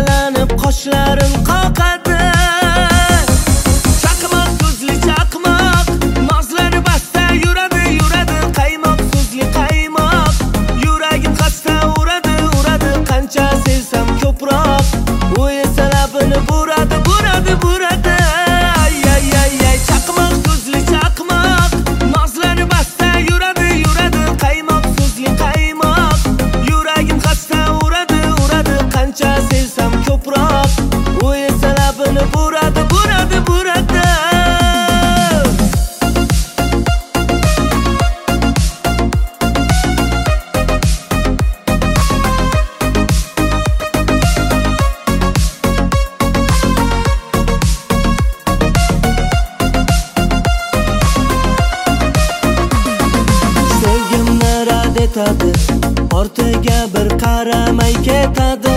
Erkalanib qoshlarim qoqadi. Chaqmoq ko'zli chaqmoq, nozlari basta yuradi, yuradi. Qaymoq so'zli qaymoq, yuragim xasta uradi, uradi. Qancha sevsam ko'proq, u esa labini buradi, buradi, buradi. Ay ay ay ay, chaqmoq ko'zli chaqmoq, nozlari basta yuradi, yuradi. Qaymoq so'zli qaymoq, yuragim xasta uradi, uradi. Qancha sevsam ko'proq, u esa labini buradi, buradi, buradi. Sevgimni rad etadi, ortiga bir qaramay ketadi.